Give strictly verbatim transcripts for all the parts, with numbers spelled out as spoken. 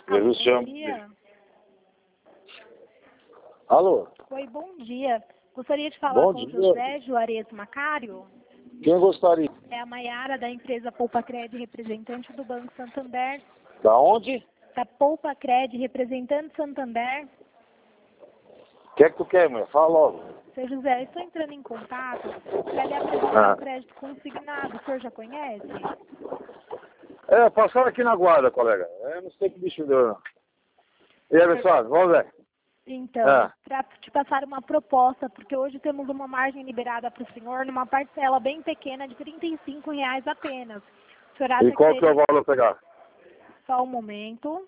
Jesus Bom chama. dia. Alô? Oi, bom dia. Gostaria de falar Bom com o dia. José Juarez Macário. Quem gostaria? É a Maiara da empresa Poupa Cred, representante do Banco Santander. Da onde? Da Poupa Cred, representante Santander. O que é que tu quer, mulher? Fala logo. Seu José, estou entrando em contato para lhe apresentar Ah. o crédito consignado. O senhor já conhece? É, passaram aqui na guarda, colega. Eu não sei que bicho deu, não. E aí, pessoal? Vamos ver. Então, Ah. para te passar uma proposta, porque hoje temos uma margem liberada para o senhor numa parcela bem pequena de trinta e cinco reais apenas. O senhor acha E qual que é o seria... valor a pegar? Só um momento.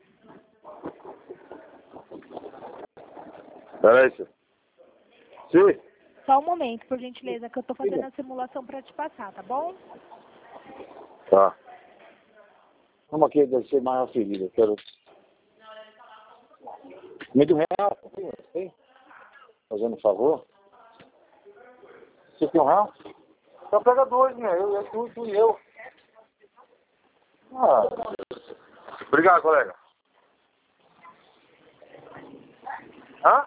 Peraí, senhor. Sim? Só um momento, por gentileza, que eu estou fazendo a simulação para te passar, tá bom? Tá. Vamos aqui, deve ser mais a ferida. Eu quero... Meio real. Tem? Fazendo um favor. Você tem um real? Então pega dois, né? Eu, eu, tu, tu e eu. Ah. Obrigado, colega. Hã?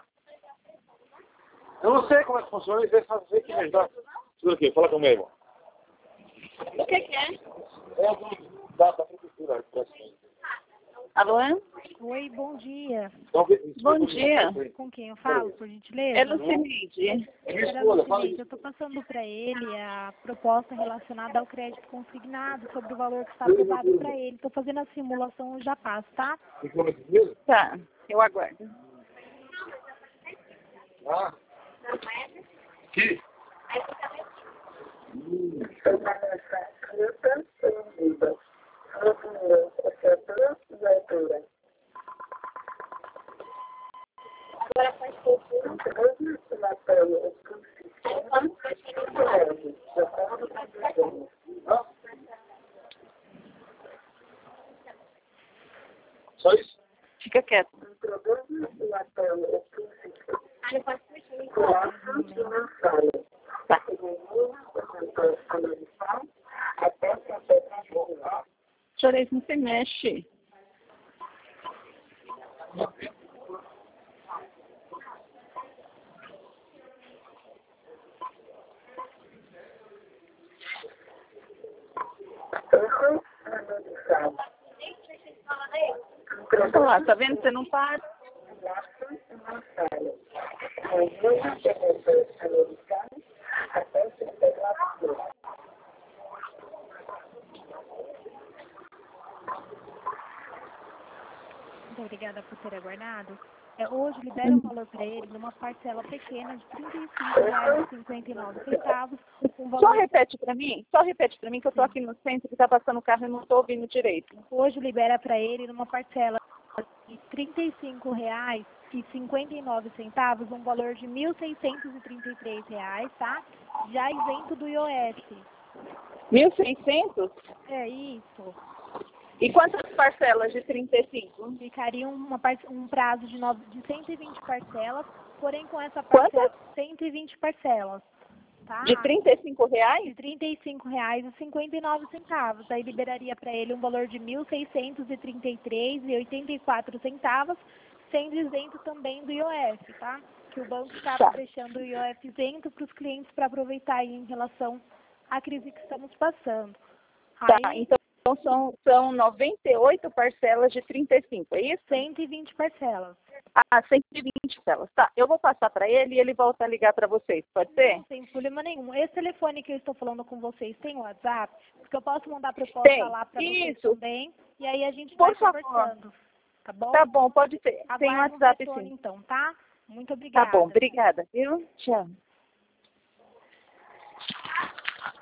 Eu não sei como é que funciona, e só sei que me ajudar. Segura aqui, fala comigo. O que que é? É do, da, da prefeitura. Alô? Oi, bom dia. Então, Bom dia. Com quem eu falo, por gentileza? É Lucineide. Era Lucineide, eu estou passando para ele a proposta relacionada ao crédito consignado sobre o valor que está aprovado para ele. Estou fazendo a simulação, eu já passo, tá? Tá, eu aguardo. Ah. Que? Agora faz pouco. Só isso? Fica quieto. Tá. Chorei, não se mexe. Olha lá, tá vendo? Você não para. Muito obrigada por ter aguardado. É, hoje libera um valor para ele numa parcela pequena de trinta e cinco reais e cinquenta e nove centavos. Um Só valor... repete pra mim, só repete pra mim que eu tô aqui no centro e tá passando o carro e não tô ouvindo direito. Hoje libera para ele numa parcela de trinta e cinco reais e cinquenta e nove centavos, um valor de mil seiscentos e trinta e três reais, tá? Já isento do I O F. mil e seiscentos? É isso. E quantas parcelas de trinta e cinco? Ficaria uma, par- um prazo de, nove, de cento e vinte parcelas, porém com essa parcela, Quantas? cento e vinte parcelas, tá? De trinta e cinco De reais? trinta e cinco reais e cinquenta e nove centavos. Aí liberaria para ele um valor de mil seiscentos e trinta e três reais e oitenta e quatro centavos, sendo isento também do I O F, tá? Que o banco está Tá. deixando o I O F isento para os clientes para aproveitar aí em relação à crise que estamos passando. Tá, Aí, então são, são noventa e oito parcelas de trinta e cinco, é isso? cento e vinte parcelas. Ah, cento e vinte parcelas. Tá, eu vou passar para ele e ele volta a ligar para vocês, pode ser? Não tem problema nenhum. Esse telefone que eu estou falando com vocês tem WhatsApp? Porque eu posso mandar a proposta Tem. lá para vocês Isso. também. E aí a gente Por vai favor. conversando. Tá bom? Tá bom, pode ser. Tem Aguardo um WhatsApp retorno, sim. então, tá? Muito Tá obrigada. bom, obrigada, viu? Tchau.